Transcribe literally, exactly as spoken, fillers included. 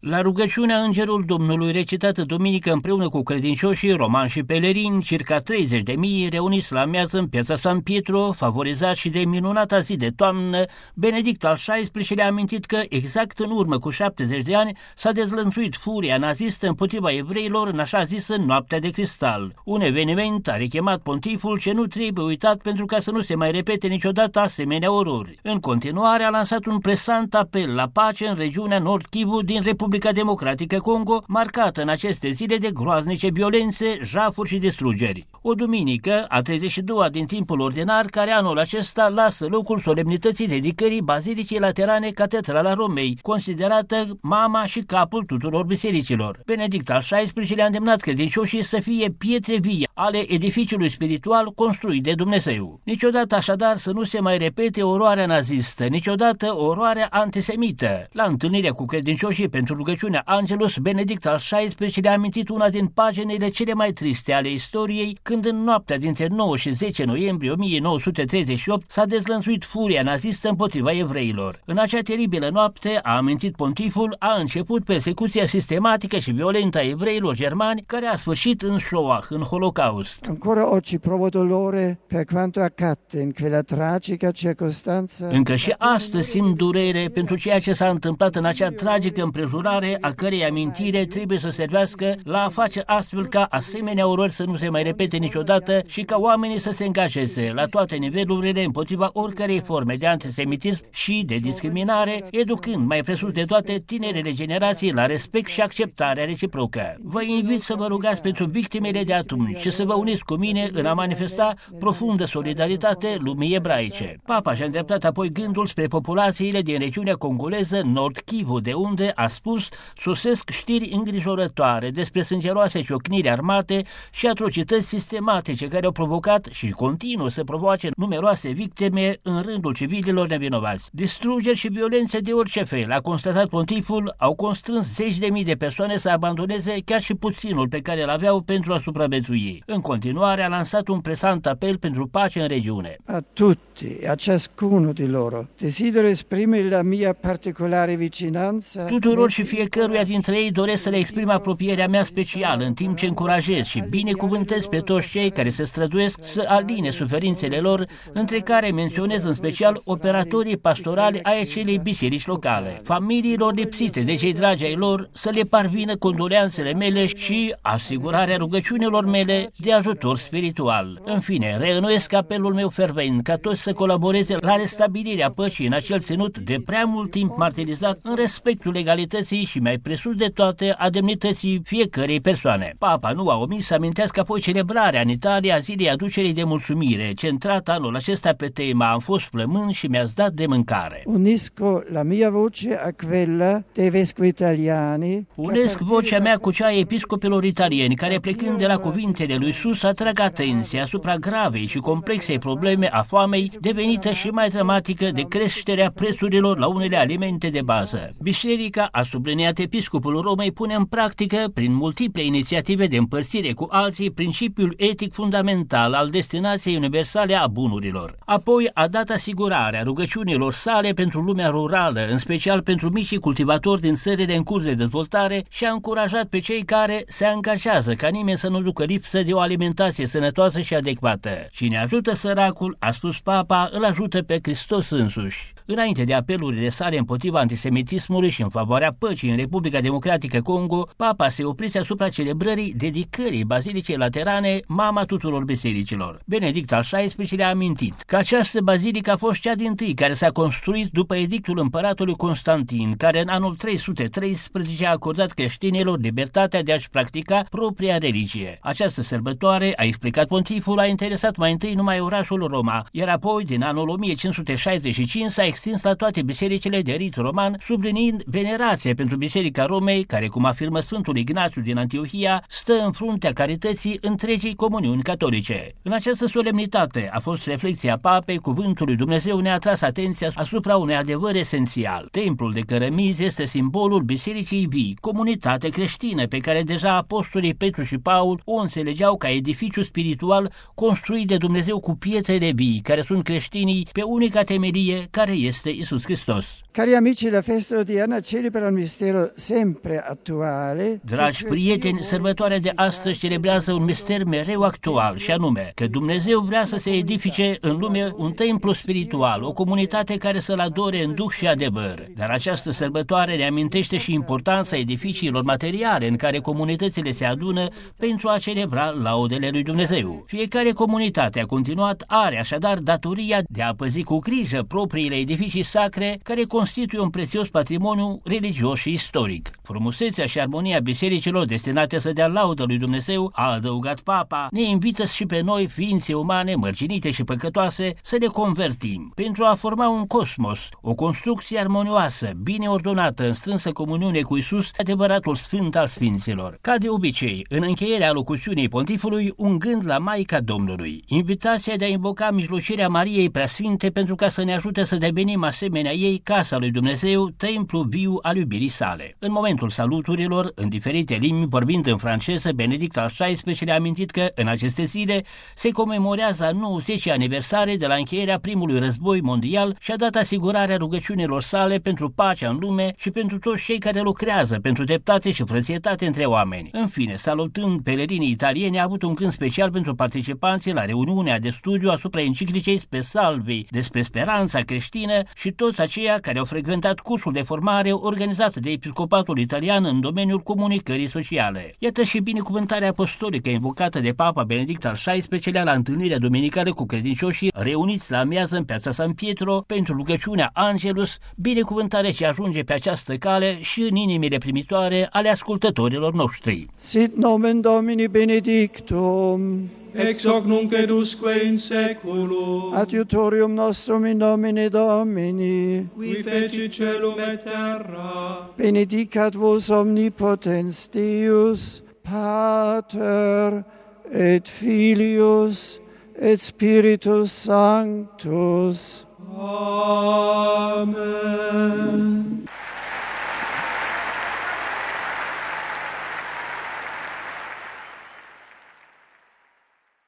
La rugăciunea Îngerul Domnului, recitată duminică împreună cu credincioșii romani și pelerini, circa treizeci de mii reuniți la miază în piața San Pietro, favorizat și de minunata zi de toamnă, Benedict al șaisprezecelea-lea a amintit că, exact în urmă cu șaptezeci de ani, s-a dezlănțuit furia nazistă împotriva evreilor în așa zisă Noaptea de Cristal. Un eveniment, a rechemat pontiful, ce nu trebuie uitat pentru ca să nu se mai repete niciodată asemenea orori. În continuare, a lansat un presant apel la pace în regiunea Nord Kivu din Republica Democratică Congo, marcată în aceste zile de groaznice violențe, jafuri și distrugeri. O duminică, a treizeci și doua din timpul ordinar, care anul acesta lasă locul solemnității dedicării Bazilicii Laterane Catedrala Romei, considerată mama și capul tuturor bisericilor. Benedict al șaisprezecelea-lea a îndemnat credincioșii să fie pietre vii ale edificiului spiritual construit de Dumnezeu. Niciodată așadar să nu se mai repete oroarea nazistă, niciodată oroarea antisemită. La întâlnirea cu credincioșii pentru rugăciunea Angelus, Benedict al șaisprezecelea-lea a amintit una din paginile cele mai triste ale istoriei, când în noaptea dintre nouă și zece noiembrie o mie nouă sute treizeci și opt s-a dezlănțuit furia nazistă împotriva evreilor. În acea teribilă noapte, a amintit pontiful, a început persecuția sistematică și violentă a evreilor germani, care a sfârșit în Shoah, în Holocaust. Ancora oggi provo dolore per quanto accadde in quella tragica circostanza. Încă și astăzi simt durere pentru ceea ce s-a întâmplat în acea tragică împrejurare, a cărei amintire trebuie să servească la a face astfel ca asemenea orori să nu se mai repete niciodată și ca oamenii să se angajeze la toate nivelurile împotriva oricărei forme de antisemitism și de discriminare, educând mai presus de toate tinerele generații la respect și acceptarea reciprocă. Vă invit să vă rugați pentru victimele de atunci și să vă uniți cu mine în a manifesta profundă solidaritate lumii ebraice. Papa și-a îndreptat apoi gândul spre populațiile din regiunea congoleză Nord Kivu, de unde, a spus, sosesc știri îngrijorătoare despre sângeroase ciocniri armate și atrocități sistematice care au provocat și continuă să provoace numeroase victime în rândul civililor nevinovați. Distrugeri și violențe de orice fel, a constatat pontiful, au constrâns zeci de mii de persoane să abandoneze chiar și puținul pe care îl aveau pentru a supraviețui. În continuare, a lansat un presant apel pentru pace în regiune. A tutti, a ciascuno di loro, desidero esprimere la mia particolare vicinanza. Tuturor și fiecăruia dintre ei doresc să le exprim apropierea mea specială, în timp ce încurajez și binecuvântez pe toți cei care se străduiesc să aline suferințele lor, între care menționez în special operatorii pastorali ai acelei biserici locale. Familiilor lipsite de cei dragi ai lor să le parvină condoleanțele mele și asigurarea rugăciunilor mele de ajutor spiritual. În fine, reînnoiesc apelul meu fervent ca toți să colaboreze la restabilirea păcii în acel ținut de prea mult timp martirizat, în respectul legalității și mai presus de toate a demnității fiecărei persoane. Papa nu a omis să amintească apoi celebrarea în Italia a zilei aducerii de mulțumire, centrată anul acesta pe tema Am fost flămând și mi-ați dat de mâncare. Unisco la mia voce a quella dei vescovi italiani. Unesc vocea mea cu cea a episcopilor italieni, care plecând de la cuvintele lui Iisus atrag atenția asupra gravei și complexei probleme a foamei, devenită și mai dramatică de creșterea prețurilor la unele alimente de bază. Biserica, a subliniat episcopul Romei, pune în practică, prin multiple inițiative de împărțire cu alții, principiul etic fundamental al destinației universale a bunurilor. Apoi a dat asigurarea rugăciunilor sale pentru lumea rurală, în special pentru micii cultivatori din țările în curs de dezvoltare, și a încurajat pe cei care se angajează ca nimeni să nu ducă lipsă de o alimentație sănătoasă și adecvată. Cine ajută săracul, a spus Papa, îl ajută pe Hristos însuși. Înainte de apelurile sale împotriva antisemitismului și în favoarea păcii în Republica Democratică Congo, Papa se oprise asupra celebrării dedicării Bazilicei Laterane, mama tuturor bisericilor. Benedict al șaisprezecelea-lea a amintit că această bazilică a fost cea dintâi care s-a construit după edictul împăratului Constantin, care în anul trei sute treisprezece a acordat creștinilor libertatea de a-și practica propria religie. Această sărbătoare, a explicat pontiful, a interesat mai întâi numai orașul Roma, iar apoi, din anul o mie cinci sute șaizeci și cinci, s-a extins la toate bisericile de rit roman, subliniind venerația pentru Biserica Romei, care, cum afirmă Sfântul Ignațiu din Antiohia, stă în fruntea carității întregii comuniuni catolice. În această solemnitate a fost reflecția Papei, cuvântul lui Dumnezeu ne-a atras atenția asupra unui adevăr esențial. Templul de cărămizi este simbolul Bisericii vii, comunitate creștină pe care deja apostolii Petru și Paul o înțelegeau ca edificiu spiritual construit de Dumnezeu cu pietrele vii, care sunt creștinii, pe unica temelie care este Iisus Hristos. Cari amici, la festa odierna celebra un mistero sempre attuale. Dragi prieteni, sărbătoarea de astăzi celebrează un mister mereu actual, și anume că Dumnezeu vrea să se edifice în lume un templu spiritual, o comunitate care să-L adore în duh și adevăr. Dar această sărbătoare ne amintește și importanța edificiilor materiale în care comunitățile se adună pentru a celebra laudele lui Dumnezeu. Fiecare comunitate a continuat are așadar datoria de a păzi cu grijă propriile edificii sacre care constituie un prețios patrimoniu religios și istoric. Frumusețea și armonia bisericilor destinate să dea laudă lui Dumnezeu, a adăugat Papa, ne invită și pe noi, ființe umane mărginite și păcătoase, să ne convertim pentru a forma un cosmos, o construcție armonioasă, bine ordonată, în strânsă comuniune cu Iisus, adevăratul Sfânt al Sfinților. Ca de obicei, în încheierea locuțiunii Pontifului, un gând la Maica Domnului, invitația de a invoca mijlocirea Mariei Preasfinte pentru ca să ne ajute să devenim asemenea ei casa lui Dumnezeu, templu viu al iubirii sale. În momentul saluturilor, în diferite limbi, vorbind în franceză, Benedict al șaisprezecelea-lea a amintit că în aceste zile se comemorează a nouăzecea aniversare de la încheierea primului război mondial și a dat asigurarea rugăciunilor sale pentru pacea în lume și pentru toți cei care lucrează pentru dreptate și frățietate între oameni. În fine, salutând pelerinii italieni, a avut un gând special pentru participanții la reuniunea de studiu asupra enciclicei Spe Salvi despre speranța creștină și toți aceia care au frecventat cursul de formare organizat de Episcopatul Italian în domeniul comunicării sociale. Iată și binecuvântarea apostolică invocată de Papa Benedict al șaisprezecelea-lea la întâlnirea duminicală cu credincioșii reuniți la amiază în piața San Pietro pentru rugăciunea Angelus, binecuvântare ce ajunge pe această cale și în inimile primitoare ale ascultătorilor noștri. Sit nomen Domini benedictum, ex hoc nunc et usque in seculum, adiutorium nostrum in nomine Domini, qui feci celum et terra, benedicat vos omnipotens Deus, Pater et Filius et Spiritus Sanctus. Amen.